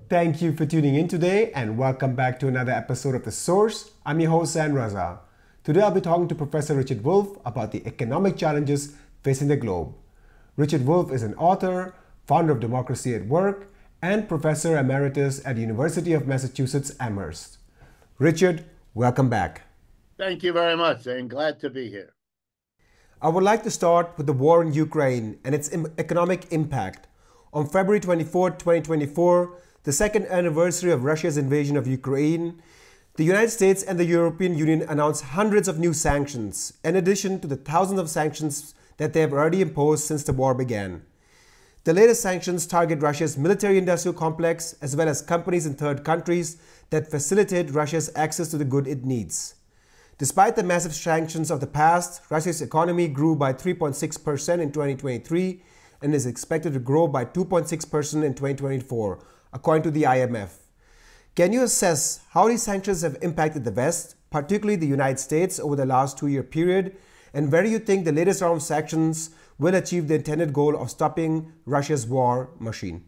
Thank you for tuning in today and welcome back to another episode of The Source. I'm your host, San Raza. Today I'll be talking to Professor Richard Wolff about the economic challenges facing the globe. Richard Wolff is an author, founder of Democracy at Work, and Professor Emeritus at the University of Massachusetts Amherst. Richard, welcome back. Thank you very much, and glad to be here. I would like to start with the war in Ukraine and its economic impact. On February 24, 2024, the second anniversary of Russia's invasion of Ukraine, the United States and the European Union announced hundreds of new sanctions, in addition to the thousands of sanctions that they have already imposed since the war began. The latest sanctions target Russia's military-industrial complex, as well as companies in third countries that facilitate Russia's access to the goods it needs. Despite the massive sanctions of the past, Russia's economy grew by 3.6% in 2023 and is expected to grow by 2.6% in 2024, according to the IMF. Can you assess how these sanctions have impacted the West, particularly the United States, over the last 2-year period? And where do you think the latest round of sanctions will achieve the intended goal of stopping Russia's war machine?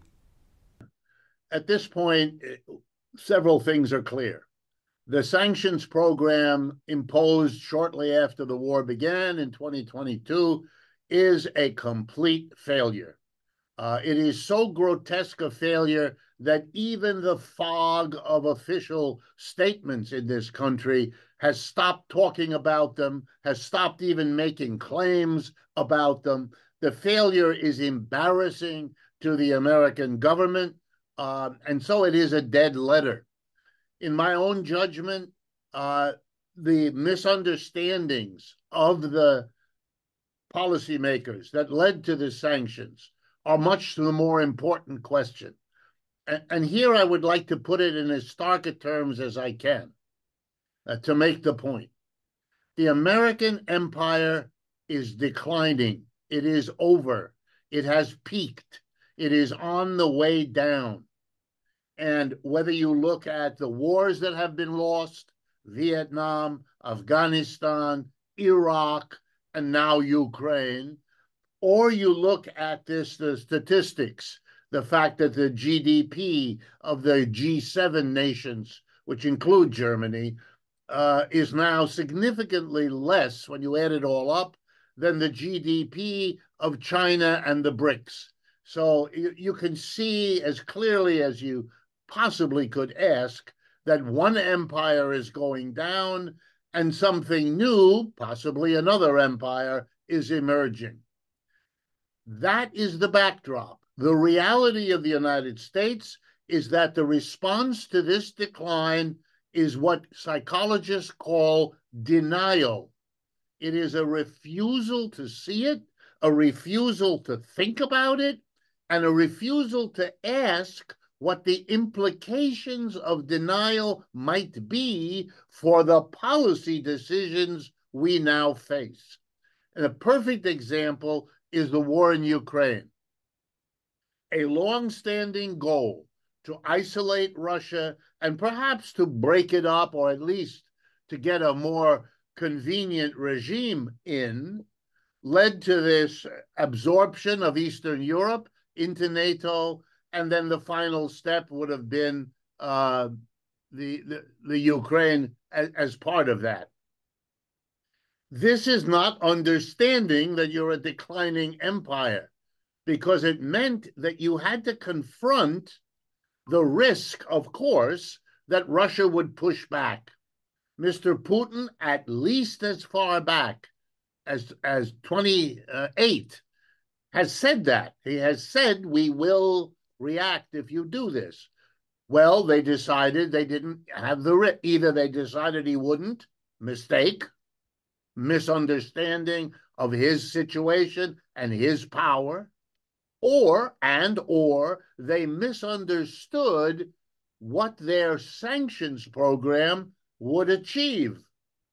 At this point, several things are clear. The sanctions program imposed shortly after the war began in 2022 is a complete failure. It is so grotesque a failure that even the fog of official statements in this country has stopped talking about them, has stopped even making claims about them. The failure is embarrassing to the American government, and so it is a dead letter. In my own judgment, the misunderstandings of the policymakers that led to the sanctions are much the more important question. And here I would like to put it in as stark a terms as I can to make the point. The American empire is declining. It is over. It has peaked. It is on the way down. And whether you look at the wars that have been lost, Vietnam, Afghanistan, Iraq, and now Ukraine, or you look at the statistics, the fact that the GDP of the G7 nations, which include Germany, is now significantly less, when you add it all up, than the GDP of China and the BRICS. So you can see as clearly as you possibly could ask that one empire is going down and something new, possibly another empire, is emerging. That is the backdrop. The reality of the United States is that the response to this decline is what psychologists call denial. It is a refusal to see it, a refusal to think about it, and a refusal to ask what the implications of denial might be for the policy decisions we now face. And a perfect example is the war in Ukraine. A long-standing goal to isolate Russia and perhaps to break it up, or at least to get a more convenient regime in, led to this absorption of Eastern Europe into NATO, and then the final step would have been the Ukraine as part of that. This is not understanding that you're a declining empire, because it meant that you had to confront the risk, of course, that Russia would push back. Mr. Putin, at least as far back as 28, has said that. He has said, we will react if you do this. Well, they decided they didn't have the risk. Either they decided he wouldn't, mistake, misunderstanding of his situation and his power, or they misunderstood what their sanctions program would achieve.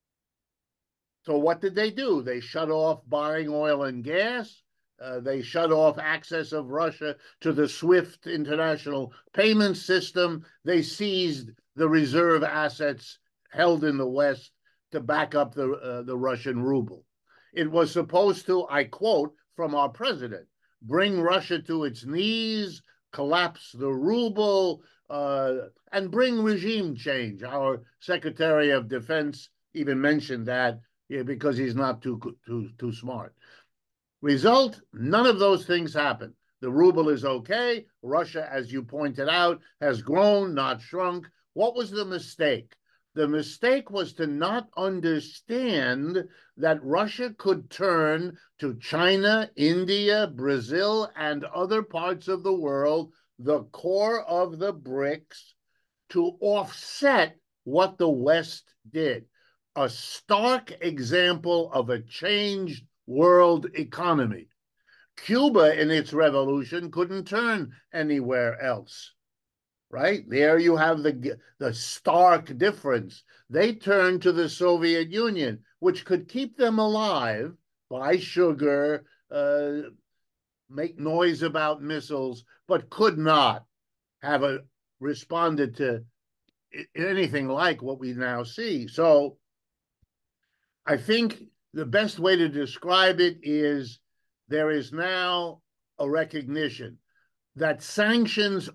So what did they do? They shut off buying oil and gas. They shut off access of Russia to the SWIFT international payment system. They seized the reserve assets held in the West to back up the Russian ruble. It was supposed to, I quote from our president, bring Russia to its knees, collapse the ruble, and bring regime change. Our Secretary of Defense even mentioned that, because he's not too smart. Result, none of those things happen. The ruble is okay. Russia, as you pointed out, has grown, not shrunk. What was the mistake? The mistake was to not understand that Russia could turn to China, India, Brazil, and other parts of the world, the core of the BRICS, to offset what the West did. A stark example of a changed world economy. Cuba, in its revolution, couldn't turn anywhere else, right? There you have the stark difference. They turned to the Soviet Union, which could keep them alive, buy sugar, make noise about missiles, but could not have responded to anything like what we now see. So I think the best way to describe it is there is now a recognition that sanctions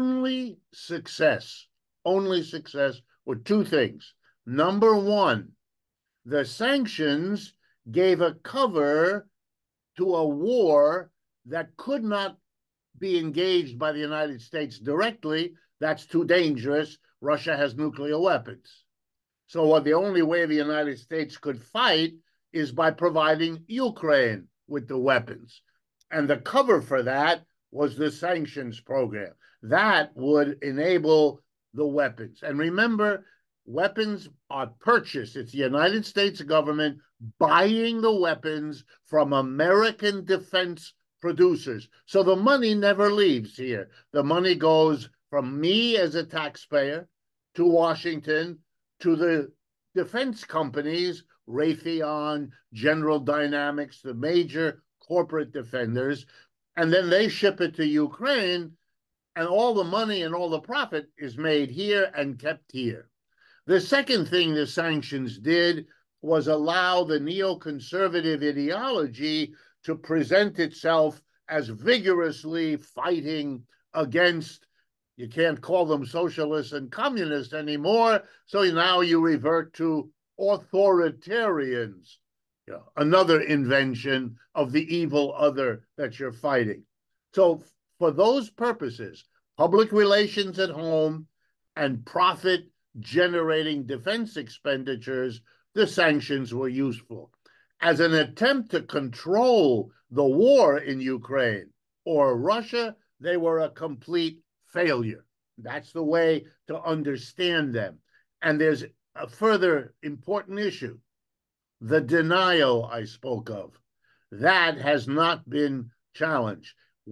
only success were two things. Number one, the sanctions gave a cover to a war that could not be engaged by the United States directly. That's too dangerous. Russia has nuclear weapons. So the only way the United States could fight is by providing Ukraine with the weapons. And the cover for that was the sanctions program. That would enable the weapons. And remember, weapons are purchased. It's the United States government buying the weapons from American defense producers. So the money never leaves here. The money goes from me as a taxpayer to Washington, to the defense companies, Raytheon, General Dynamics, the major corporate defenders, and then they ship it to Ukraine, and all the money and all the profit is made here and kept here. The second thing the sanctions did was allow the neoconservative ideology to present itself as vigorously fighting against, you can't call them socialists and communists anymore, so now you revert to authoritarians, another invention of the evil other that you're fighting. So for those purposes, public relations at home and profit-generating defense expenditures, the sanctions were useful. As an attempt to control the war in Ukraine or Russia, they were a complete failure. That's the way to understand them. And there's a further important issue. The denial I spoke of, that has not been challenged.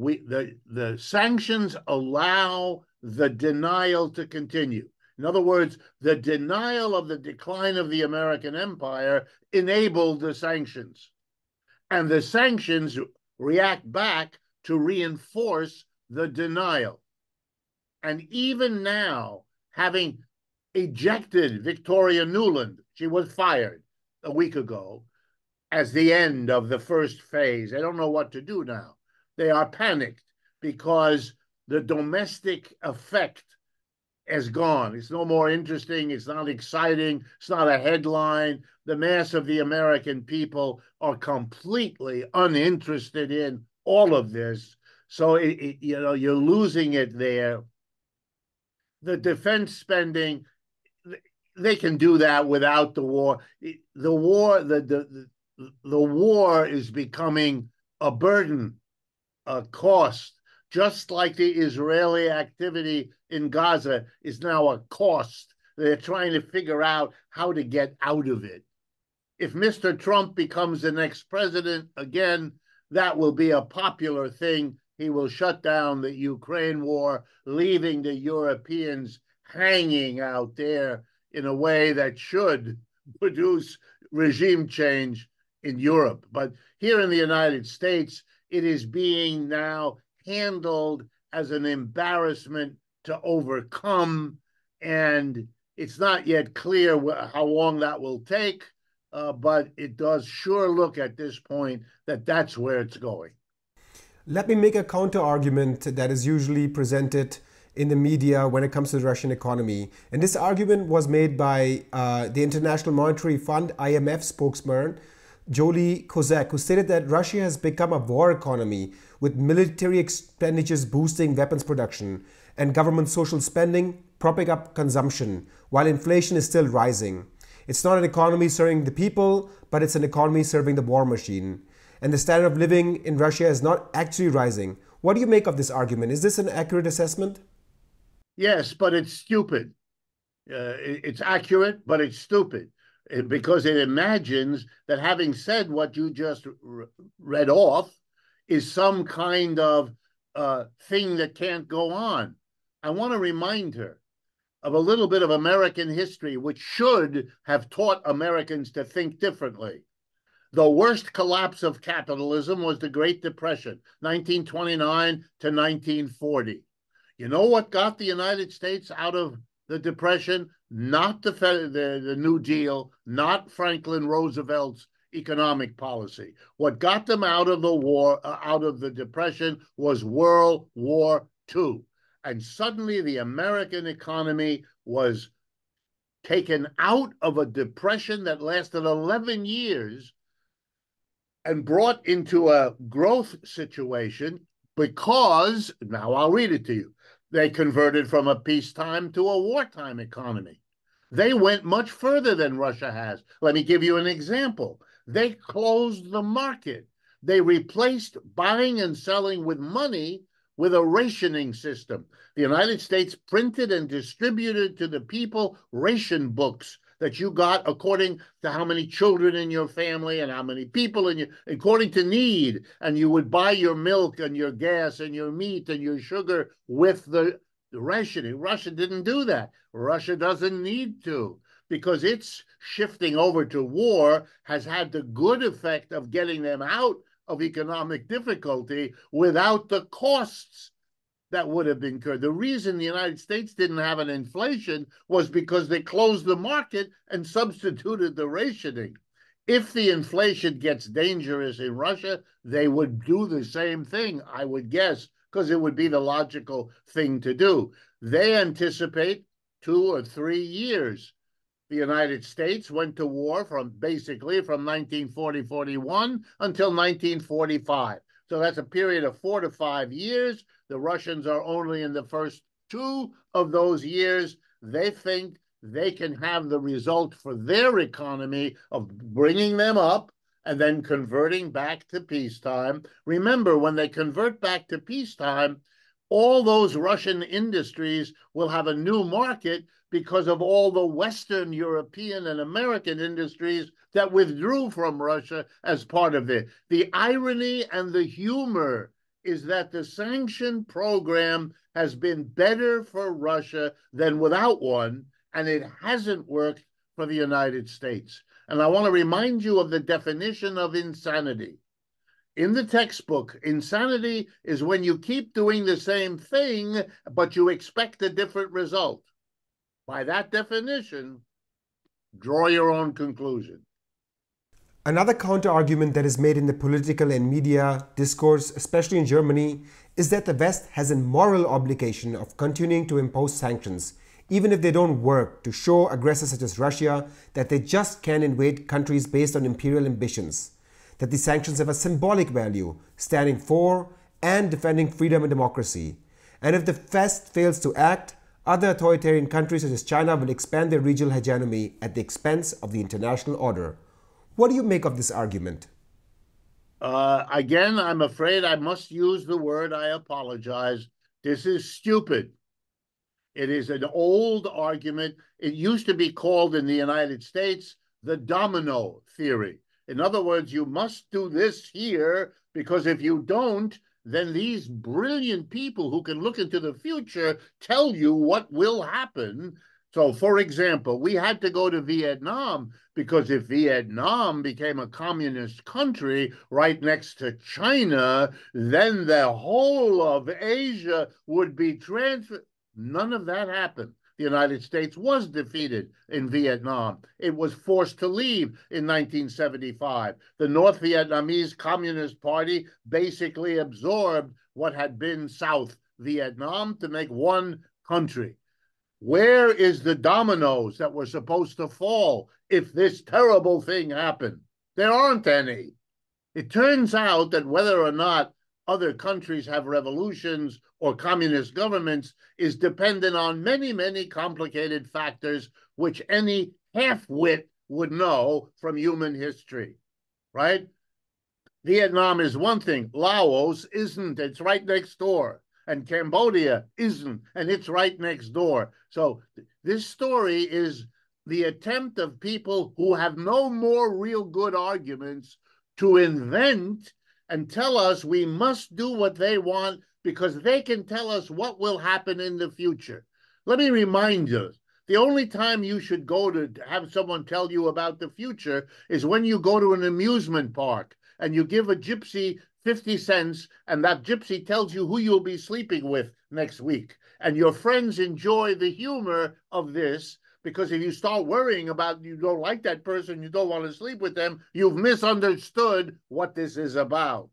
The sanctions allow the denial to continue. In other words, the denial of the decline of the American empire enabled the sanctions. And the sanctions react back to reinforce the denial. And even now, having ejected Victoria Nuland, she was fired a week ago, as the end of the first phase. They don't know what to do now. They are panicked because the domestic effect is gone. It's no more interesting. It's not exciting. It's not a headline. The mass of the American people are completely uninterested in all of this. So, you're losing it there. The defense spending, they can do that without the war. The war is becoming a burden, a cost, just like the Israeli activity in Gaza is now a cost. They're trying to figure out how to get out of it. If Mr. Trump becomes the next president again, that will be a popular thing. He will shut down the Ukraine war, leaving the Europeans hanging out there in a way that should produce regime change in Europe. But here in the United States, it is being now handled as an embarrassment to overcome, and it's not yet clear how long that will take, but it does sure look at this point that that's where it's going. Let me make a counter argument that is usually presented in the media when it comes to the Russian economy. And this argument was made by the International Monetary Fund, IMF spokesman, Jolie Kozak, who stated that Russia has become a war economy with military expenditures boosting weapons production and government social spending propping up consumption while inflation is still rising. It's not an economy serving the people, but it's an economy serving the war machine. And the standard of living in Russia is not actually rising. What do you make of this argument? Is this an accurate assessment? Yes, but it's stupid. It's accurate, but it's stupid because it imagines that having said what you just read off is some kind of thing that can't go on. I want to remind her of a little bit of American history, which should have taught Americans to think differently. The worst collapse of capitalism was the Great Depression, 1929 to 1940. You know what got the United States out of the Depression? Not the New Deal, not Franklin Roosevelt's economic policy. What got them out of the war, out of the Depression, was World War II. And suddenly the American economy was taken out of a depression that lasted 11 years and brought into a growth situation because, now I'll read it to you, they converted from a peacetime to a wartime economy. They went much further than Russia has. Let me give you an example. They closed the market. They replaced buying and selling with money with a rationing system. The United States printed and distributed to the people ration books that you got according to how many children in your family and how many people in your, according to need. And you would buy your milk and your gas and your meat and your sugar with the rationing. Russia didn't do that. Russia doesn't need to, because its shifting over to war has had the good effect of getting them out of economic difficulty without the costs that would have been incurred. The reason the United States didn't have an inflation was because they closed the market and substituted the rationing. If the inflation gets dangerous in Russia, they would do the same thing, I would guess, because it would be the logical thing to do. They anticipate 2 or 3 years. The United States went to war from 1940-41 until 1945. So that's a period of 4 to 5 years. The Russians are only in the first 2 of those years. They think they can have the result for their economy of bringing them up and then converting back to peacetime. Remember, when they convert back to peacetime, all those Russian industries will have a new market because of all the Western European and American industries that withdrew from Russia as part of it. The irony and the humor is that the sanction program has been better for Russia than without one, and it hasn't worked for the United States. And I want to remind you of the definition of insanity. In the textbook, insanity is when you keep doing the same thing, but you expect a different result. By that definition, draw your own conclusion. Another counter-argument that is made in the political and media discourse, especially in Germany, is that the West has a moral obligation of continuing to impose sanctions, even if they don't work, to show aggressors such as Russia that they just can't invade countries based on imperial ambitions, that these sanctions have a symbolic value, standing for and defending freedom and democracy. And if the West fails to act, other authoritarian countries such as China will expand their regional hegemony at the expense of the international order. What do you make of this argument? Again, I'm afraid I must use the word, I apologize. This is stupid. It is an old argument. It used to be called in the United States the domino theory. In other words, you must do this here because if you don't, then these brilliant people who can look into the future tell you what will happen. So, for example, we had to go to Vietnam because if Vietnam became a communist country right next to China, then the whole of Asia would be transferred. None of that happened. The United States was defeated in Vietnam. It was forced to leave in 1975. The North Vietnamese Communist Party basically absorbed what had been South Vietnam to make one country. Where is the dominoes that were supposed to fall if this terrible thing happened? There aren't any. It turns out that whether or not other countries have revolutions or communist governments is dependent on many, many complicated factors, which any half-wit would know from human history, right? Vietnam is one thing. Laos isn't. It's right next door. And Cambodia isn't, and it's right next door. So this story is the attempt of people who have no more real good arguments to invent and tell us we must do what they want because they can tell us what will happen in the future. Let me remind you, the only time you should go to have someone tell you about the future is when you go to an amusement park and you give a gypsy 50 cents, and that gypsy tells you who you'll be sleeping with next week. And your friends enjoy the humor of this, because if you start worrying about you don't like that person, you don't want to sleep with them, you've misunderstood what this is about.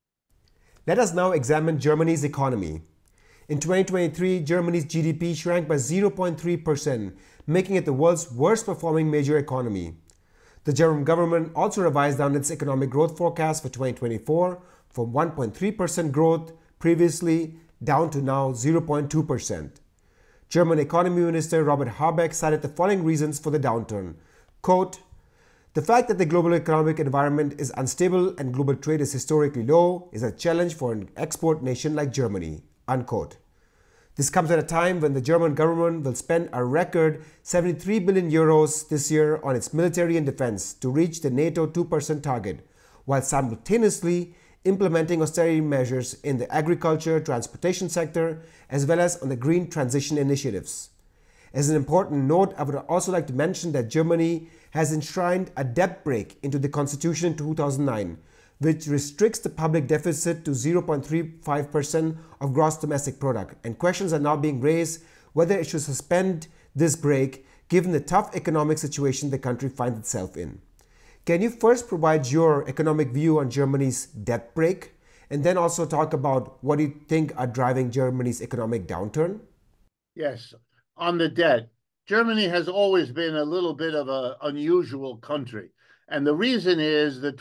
Let us now examine Germany's economy. In 2023, Germany's GDP shrank by 0.3%, making it the world's worst performing major economy. The German government also revised down its economic growth forecast for 2024 from 1.3% growth previously down to now 0.2%. German Economy Minister Robert Habeck cited the following reasons for the downturn. Quote, "The fact that the global economic environment is unstable and global trade is historically low is a challenge for an export nation like Germany." Unquote. This comes at a time when the German government will spend a record 73 billion euros this year on its military and defense to reach the NATO 2% target, while simultaneously implementing austerity measures in the agriculture, transportation sector, as well as on the green transition initiatives. As an important note, I would also like to mention that Germany has enshrined a debt brake into the constitution in 2009, which restricts the public deficit to 0.35% of gross domestic product, and questions are now being raised whether it should suspend this brake given the tough economic situation the country finds itself in. Can you first provide your economic view on Germany's debt brake, and then also talk about what you think are driving Germany's economic downturn? Yes, on the debt, Germany has always been a little bit of an unusual country. And the reason is the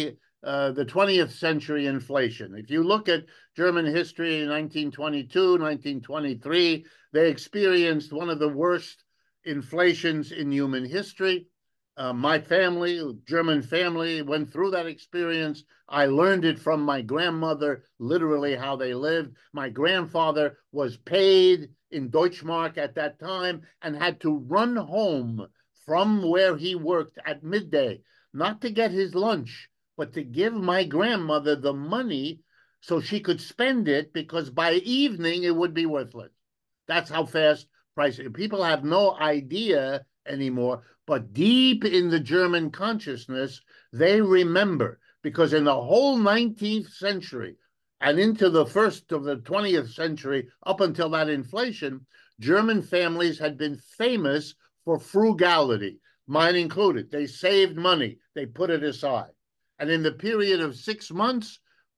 20th century inflation. If you look at German history in 1922, 1923, they experienced one of the worst inflations in human history. My family, German family, went through that experience. I learned it from my grandmother, literally how they lived. My grandfather was paid in Deutschmark at that time and had to run home from where he worked at midday, not to get his lunch, but to give my grandmother the money so she could spend it, because by evening it would be worthless. That's how fast pricing. People have no idea anymore, but deep in the German consciousness, they remember, because in the whole 19th century and into the first of the 20th century, up until that inflation, German families had been famous for frugality, mine included. They saved money, they put it aside. And in the period of 6 months,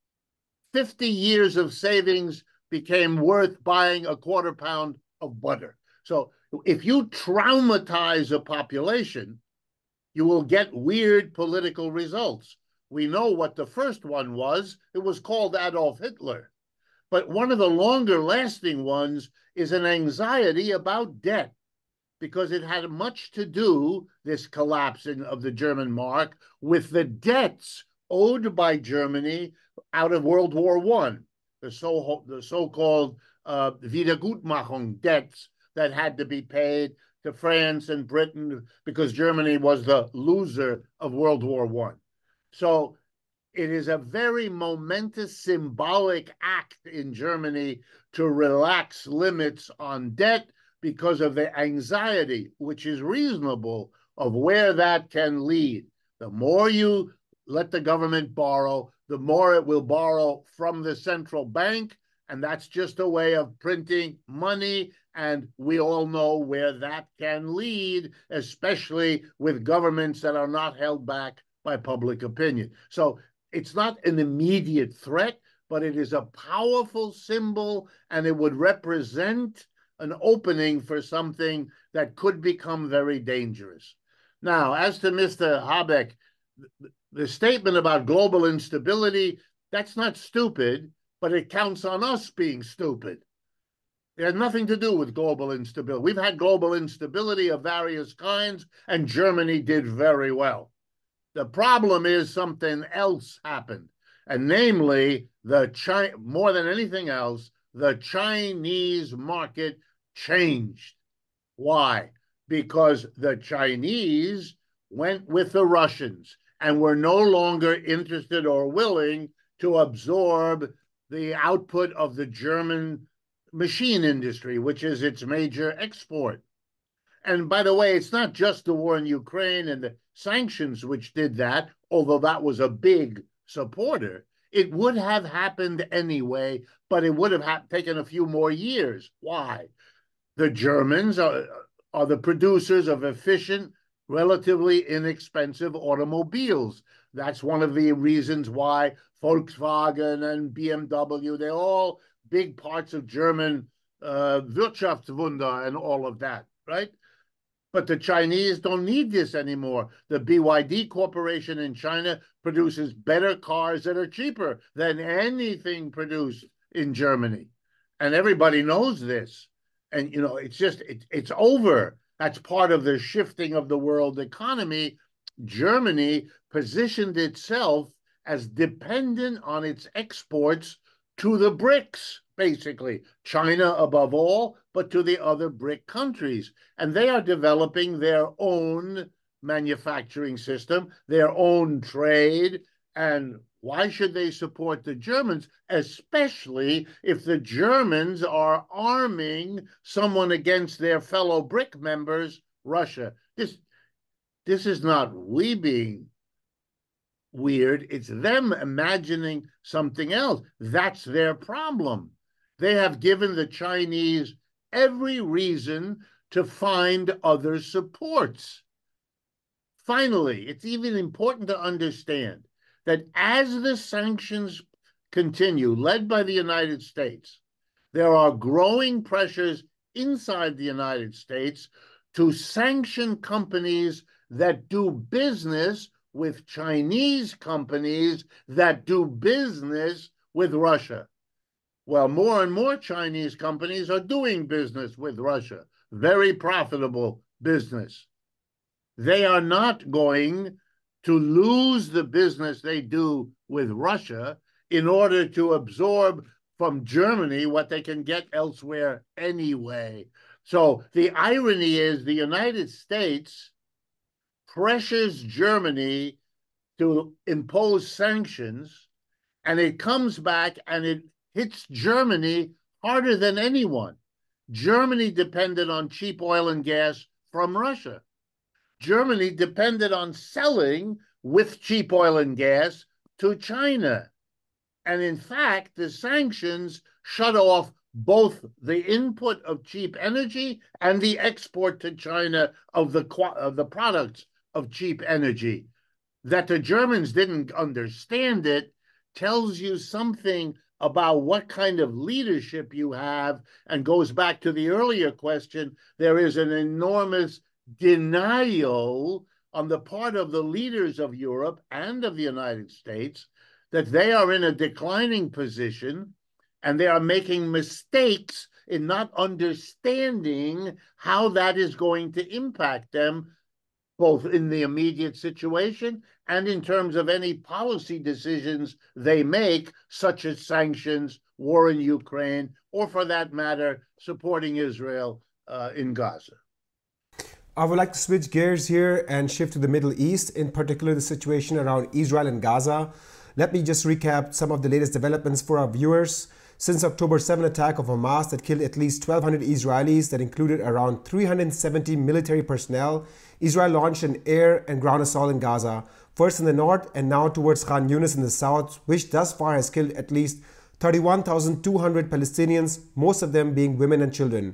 50 years of savings became worth buying a quarter pound of butter. So if you traumatize a population, you will get weird political results. We know what the first one was. It was called Adolf Hitler. But one of the longer lasting ones is an anxiety about debt, because it had much to do, this collapsing of the German mark, with the debts owed by Germany out of World War I, the so-called Wiedergutmachung debts that had to be paid to France and Britain because Germany was the loser of World War I. So it is a very momentous symbolic act in Germany to relax limits on debt because of the anxiety, which is reasonable, of where that can lead. The more you let the government borrow, the more it will borrow from the central bank, and that's just a way of printing money And we all know where that can lead, especially with governments that are not held back by public opinion. So it's not an immediate threat, but it is a powerful symbol, and it would represent an opening for something that could become very dangerous. Now, as to Mr. Habeck, the statement about global instability, that's not stupid, but it counts on us being stupid. It has nothing to do with global instability. We've had global instability of various kinds, and Germany did very well. The problem is something else happened, and namely, more than anything else, the Chinese market changed. Why? Because the Chinese went with the Russians and were no longer interested or willing to absorb the output of the German machine industry, which is its major export. And by the way, it's not just the war in Ukraine and the sanctions which did that, although that was a big supporter. It would have happened anyway, but it would have taken a few more years. Why? The Germans are the producers of efficient, relatively inexpensive automobiles. That's one of the reasons why Volkswagen and BMW, they're all big parts of German Wirtschaftswunder and all of that, right? But the Chinese don't need this anymore. The BYD Corporation in China produces better cars that are cheaper than anything produced in Germany. And everybody knows this. And, you know, it's over. That's part of the shifting of the world economy. Germany positioned itself as dependent on its exports to the BRICS, basically, China above all, but to the other BRIC countries. And they are developing their own manufacturing system, their own trade. And why should they support the Germans, especially if the Germans are arming someone against their fellow BRIC members, Russia? This is not we being weird. It's them imagining something else. That's their problem. They have given the Chinese every reason to find other supports. Finally, it's even important to understand that as the sanctions continue, led by the United States, there are growing pressures inside the United States to sanction companies that do business with Chinese companies that do business with Russia. Well, more and more Chinese companies are doing business with Russia, very profitable business. They are not going to lose the business they do with Russia in order to absorb from Germany what they can get elsewhere anyway. So the irony is the United States pressures Germany to impose sanctions, and it comes back and it hits Germany harder than anyone. Germany depended on cheap oil and gas from Russia. Germany depended on selling with cheap oil and gas to China. And in fact, the sanctions shut off both the input of cheap energy and the export to China of the products of cheap energy. That the Germans didn't understand it tells you something about what kind of leadership you have, and goes back to the earlier question. There is an enormous denial on the part of the leaders of Europe and of the United States that they are in a declining position, and they are making mistakes in not understanding how that is going to impact them, both in the immediate situation and in terms of any policy decisions they make, such as sanctions, war in Ukraine, or for that matter, supporting Israel in Gaza. I would like to switch gears here and shift to the Middle East, in particular the situation around Israel and Gaza. Let me just recap some of the latest developments for our viewers. Since October 7 attack of Hamas that killed at least 1,200 Israelis, that included around 370 military personnel, Israel launched an air and ground assault in Gaza, first in the north and now towards Khan Yunis in the south, which thus far has killed at least 31,200 Palestinians, most of them being women and children.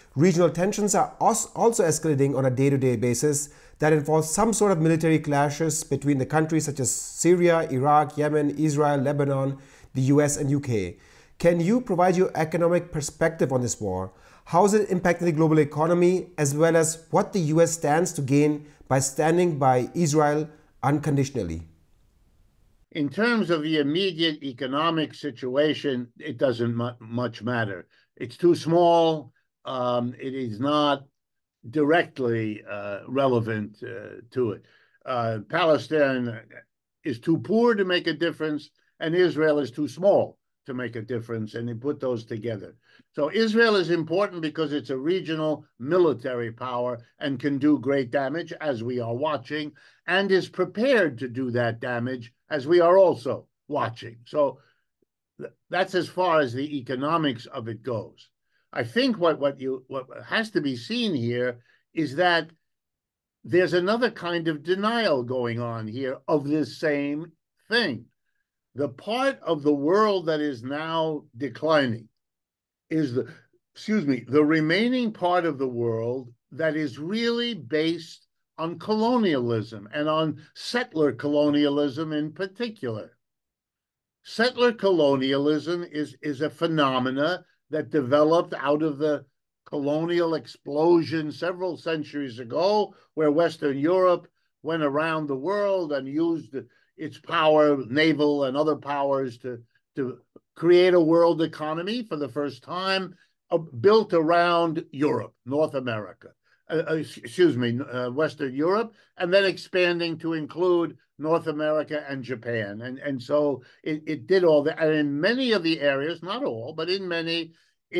Regional tensions are also escalating on a day-to-day basis that involves some sort of military clashes between the countries such as Syria, Iraq, Yemen, Israel, Lebanon, the US, and UK. Can you provide your economic perspective on this war? How is it impacting the global economy, as well as what the US stands to gain by standing by Israel unconditionally? In terms of the immediate economic situation, it doesn't much matter. It's too small. It is not directly relevant to it. Palestine is too poor to make a difference, and Israel is too small to make a difference, and they put those together. So Israel is important because it's a regional military power and can do great damage, as we are watching, and is prepared to do that damage, as we are also watching. So that's as far as the economics of it goes. I think what has to be seen here is that there's another kind of denial going on here of this same thing. The part of the world that is now declining is the remaining part of the world that is really based on colonialism and on settler colonialism in particular. Settler colonialism is a phenomena that developed out of the colonial explosion several centuries ago, where Western Europe went around the world and used its power, naval and other powers, to create a world economy for the first time, built around Europe, North America, Western Europe, and then expanding to include North America and Japan. And so it did all that. And in many of the areas, not all, but in many,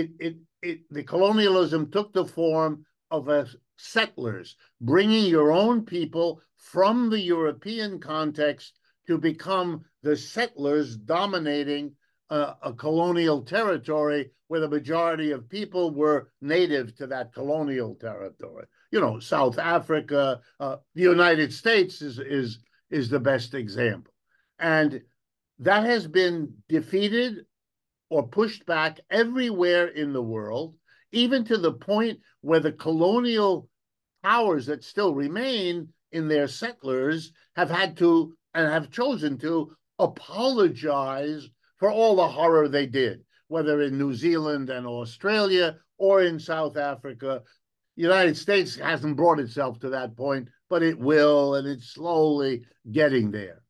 the colonialism took the form of settlers, bringing your own people from the European context to become the settlers dominating a colonial territory where the majority of people were native to that colonial territory. You know, South Africa, the United States is the best example. And that has been defeated or pushed back everywhere in the world, even to the point where the colonial powers that still remain in their settlers have had to and have chosen to apologize for all the horror they did, whether in New Zealand and Australia or in South Africa. The United States hasn't brought itself to that point, but it will, and it's slowly getting there.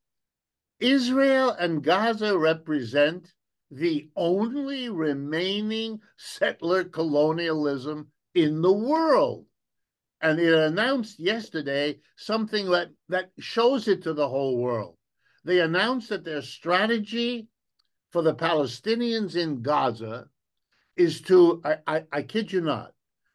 Israel and Gaza represent the only remaining settler colonialism in the world. And it announced yesterday something that shows it to the whole world. They announced that their strategy for the Palestinians in Gaza is to, I kid you not,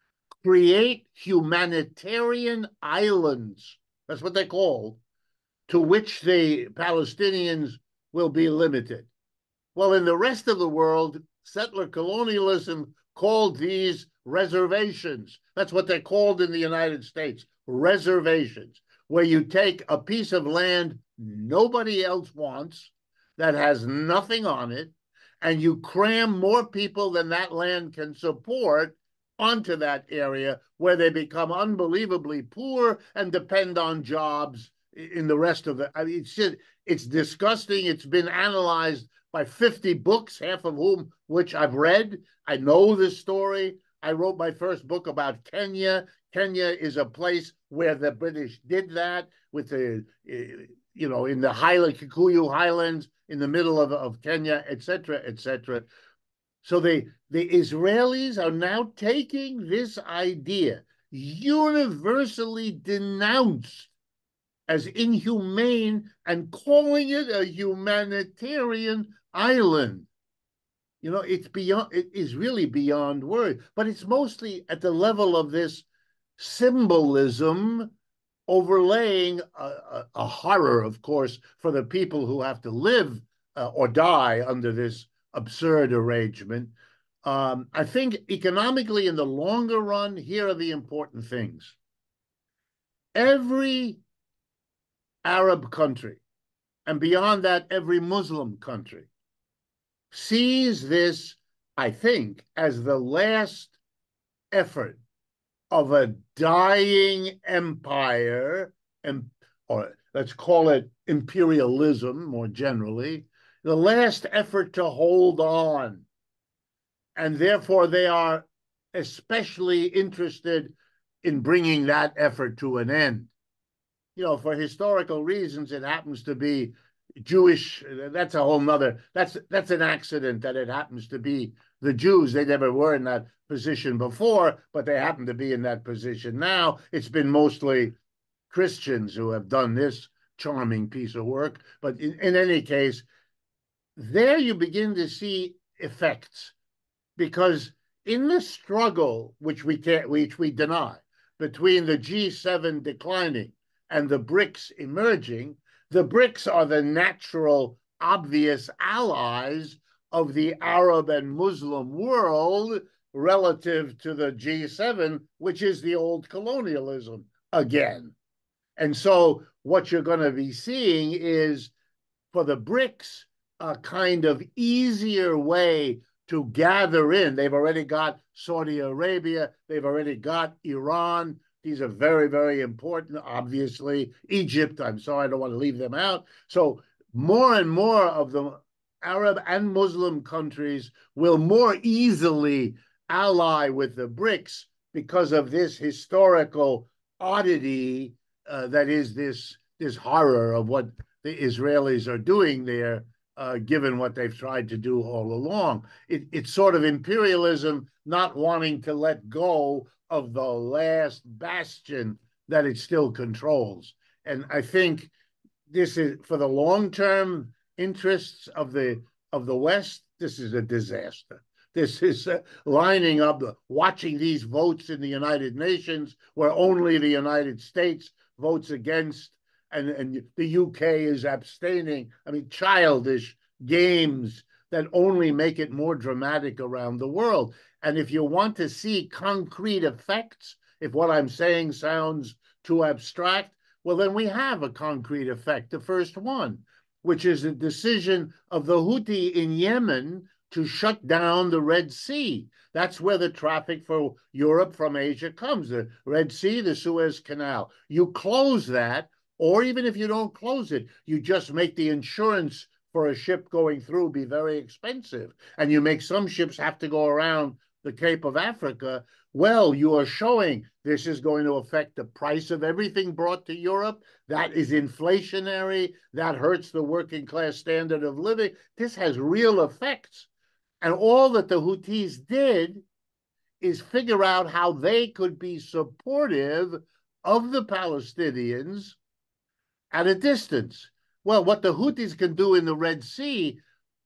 create humanitarian islands. That's what they're called, to which the Palestinians will be limited. Well, in the rest of the world, settler colonialism called these reservations. That's what they're called in the United States, reservations, where you take a piece of land nobody else wants, that has nothing on it, and you cram more people than that land can support onto that area, where they become unbelievably poor and depend on jobs in the rest of it. I mean, it's disgusting. It's been analyzed by 50 books, half of which I've read. I know this story. I wrote my first book about Kenya. Kenya is a place where the British did that with the, in the Kikuyu Highlands, in the middle of Kenya, et cetera, et cetera. So the Israelis are now taking this idea, universally denounced as inhumane, and calling it a humanitarian island. It is really beyond word, but it's mostly at the level of this symbolism overlaying a horror, of course, for the people who have to live or die under this absurd arrangement. I think economically, in the longer run, here are the important things. Every Arab country, and beyond that, every Muslim country, sees this, I think, as the last effort of a dying empire, and or let's call it imperialism more generally, the last effort to hold on. And therefore, they are especially interested in bringing that effort to an end. For historical reasons, it happens to be Jewish. That's a whole nother, that's an accident that it happens to be the Jews. They never were in that position before, but they happen to be in that position now. It's been mostly Christians who have done this charming piece of work. But in any case, there you begin to see effects, because in the struggle, which we deny, between the G7 declining and the BRICS emerging, the BRICS are the natural, obvious allies of the Arab and Muslim world relative to the G7, which is the old colonialism again. And so what you're going to be seeing is, for the BRICS, a kind of easier way to gather in. They've already got Saudi Arabia. They've already got Iran. These are very, very important, obviously. Egypt, I'm sorry, I don't want to leave them out. So more and more of the Arab and Muslim countries will more easily ally with the BRICS because of this historical oddity that is this horror of what the Israelis are doing there, given what they've tried to do all along. It's sort of imperialism not wanting to let go of the last bastion that it still controls. And I think this is, for the long-term interests of the West, this is a disaster. This is lining up, watching these votes in the United Nations, where only the United States votes against, and the UK is abstaining. I mean, childish games that only make it more dramatic around the world. And if you want to see concrete effects, if what I'm saying sounds too abstract, well, then we have a concrete effect. The first one, which is the decision of the Houthi in Yemen to shut down the Red Sea. That's where the traffic for Europe from Asia comes, the Red Sea, the Suez Canal. You close that, or even if you don't close it, you just make the insurance for a ship going through be very expensive, and you make some ships have to go around the Cape of Africa. Well, you are showing this is going to affect the price of everything brought to Europe. That is inflationary. That hurts the working class standard of living. This has real effects. And all that the Houthis did is figure out how they could be supportive of the Palestinians at a distance. Well, what the Houthis can do in the Red Sea,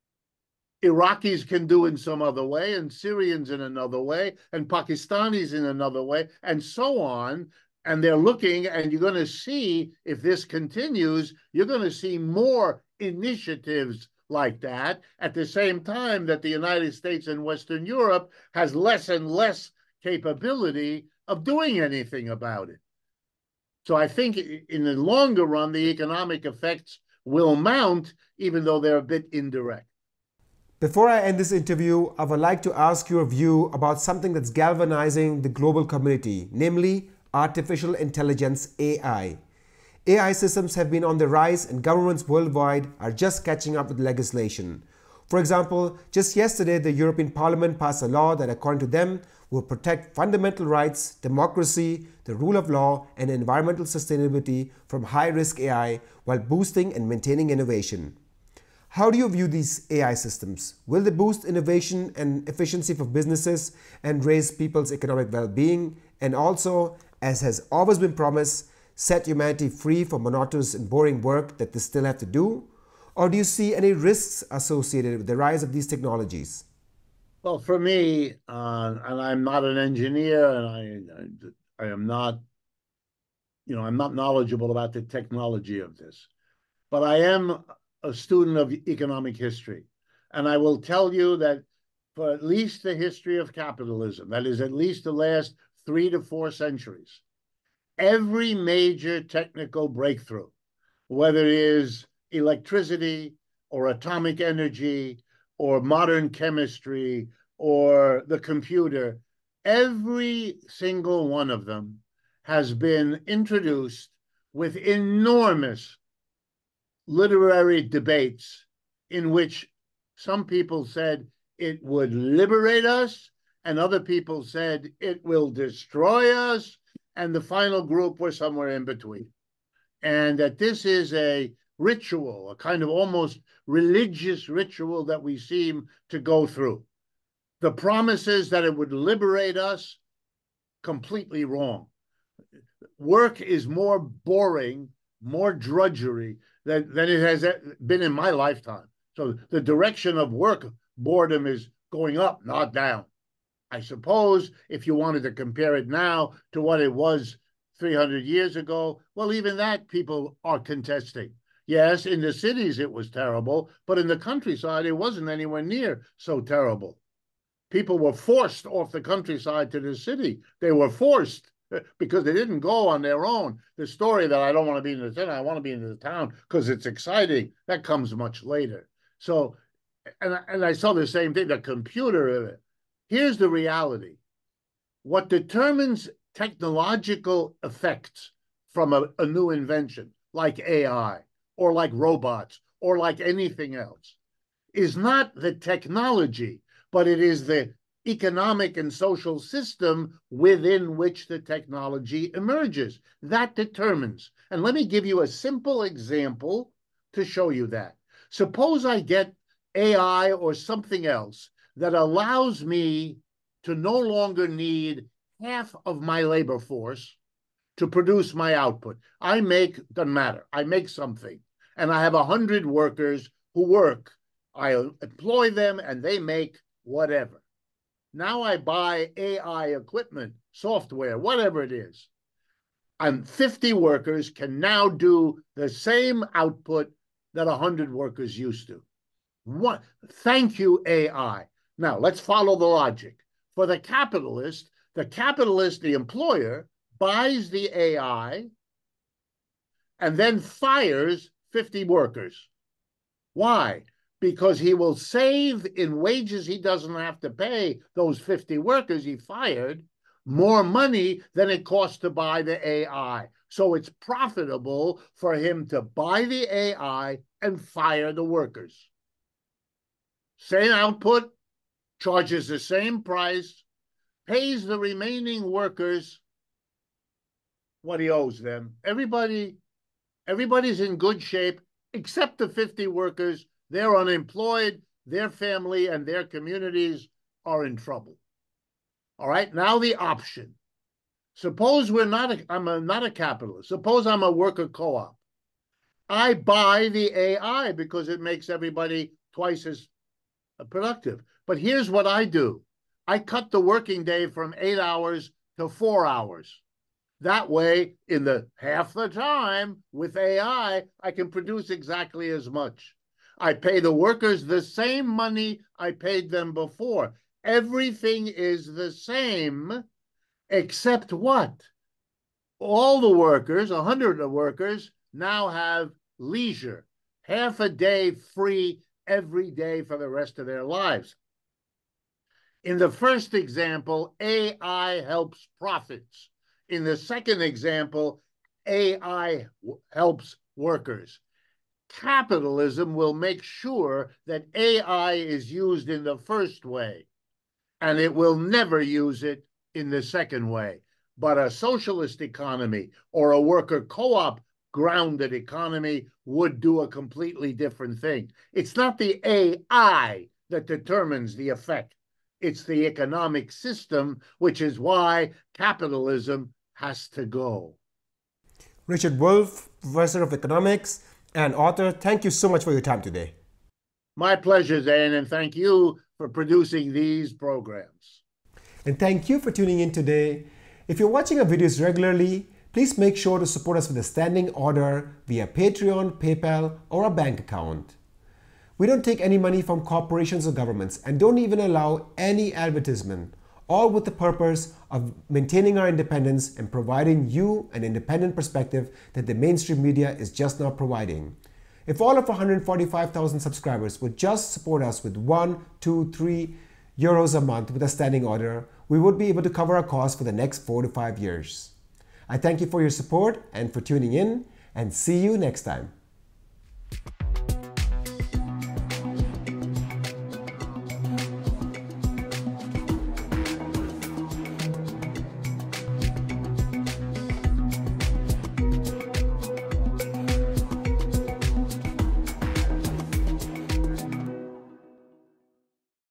Iraqis can do in some other way, and Syrians in another way, and Pakistanis in another way, and so on. And they're looking, and you're going to see, if this continues, you're going to see more initiatives like that, at the same time that the United States and Western Europe has less and less capability of doing anything about it. So I think in the longer run, the economic effects will mount, even though they're a bit indirect. Before I end this interview, I would like to ask your view about something that's galvanizing the global community, namely artificial intelligence, AI. AI systems have been on the rise, and governments worldwide are just catching up with legislation. For example, just yesterday, the European Parliament passed a law that, according to them, will protect fundamental rights, democracy, the rule of law, and environmental sustainability from high-risk AI while boosting and maintaining innovation. How do you view these AI systems? Will they boost innovation and efficiency for businesses and raise people's economic well-being, and also, as has always been promised, set humanity free from monotonous and boring work that they still have to do? Or do you see any risks associated with the rise of these technologies? Well, for me, and I'm not an engineer, and I am not, I'm not knowledgeable about the technology of this, but I am a student of economic history. And I will tell you that for at least the history of capitalism, that is at least the last 3 to 4 centuries, every major technical breakthrough, whether it is electricity or atomic energy or modern chemistry or the computer, Every single one of them has been introduced with enormous literary debates in which some people said it would liberate us, and other people said it will destroy us, and the final group were somewhere in between. And that this is a ritual, a kind of almost religious ritual that we seem to go through. The promises that it would liberate us, completely wrong. Work is more boring, more drudgery than it has been in my lifetime. So the direction of work boredom is going up, not down. I suppose if you wanted to compare it now to what it was 300 years ago, well, even that people are contesting. Yes, in the cities it was terrible, but in the countryside it wasn't anywhere near so terrible. People were forced off the countryside to the city. They were forced because they didn't go on their own. The story that I don't want to be in the city, I want to be in the town because it's exciting, that comes much later. So, and I saw the same thing, the computer. Here's the reality. What determines technological effects from a new invention, like AI, or like robots, or like anything else, is not the technology, but it is the economic and social system within which the technology emerges. That determines. And let me give you a simple example to show you that. Suppose I get AI or something else that allows me to no longer need half of my labor force to produce my output. I make, doesn't matter, I make something, and I have 100 workers who work. I employ them and they make whatever. Now I buy AI equipment, software, whatever it is. And 50 workers can now do the same output that 100 workers used to. What? Thank you, AI. Now let's follow the logic. For the capitalist, the employer, buys the AI and then fires 50 workers. Why? Because he will save in wages he doesn't have to pay those 50 workers he fired more money than it costs to buy the AI. So it's profitable for him to buy the AI and fire the workers. Same output, charges the same price, pays the remaining workers what he owes them. Everybody's in good shape except the 50 workers. They're unemployed, their family and their communities are in trouble. All right, now the option. Suppose I'm not a capitalist. Suppose I'm a worker co-op. I buy the AI because it makes everybody twice as productive. But here's what I do. I cut the working day from 8 hours to 4 hours. That way, in the half the time with AI, I can produce exactly as much. I pay the workers the same money I paid them before. Everything is the same, except what? All the workers, 100 of workers, now have leisure, half a day free every day for the rest of their lives. In the first example, AI helps profits. In the second example, AI helps workers. Capitalism will make sure that AI is used in the first way, and it will never use it in the second way. But a socialist economy or a worker co-op grounded economy would do a completely different thing. It's not the AI that determines the effect. It's the economic system, which is why capitalism has to go. Richard Wolff, Professor of Economics and author, thank you so much for your time today. My pleasure, Zain, and thank you for producing these programs. And thank you for tuning in today. If you're watching our videos regularly, please make sure to support us with a standing order via Patreon, PayPal, or a bank account. We don't take any money from corporations or governments and don't even allow any advertisement, all with the purpose of maintaining our independence and providing you an independent perspective that the mainstream media is just not providing. If all of our 145,000 subscribers would just support us with $1, $2, $3 euros a month with a standing order, we would be able to cover our costs for the next 4 to 5 years. I thank you for your support and for tuning in, and see you next time.